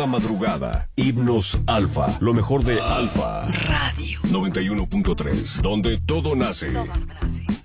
cada madrugada. Himnos Alfa, lo mejor de Alfa Radio 91.3, donde todo nace.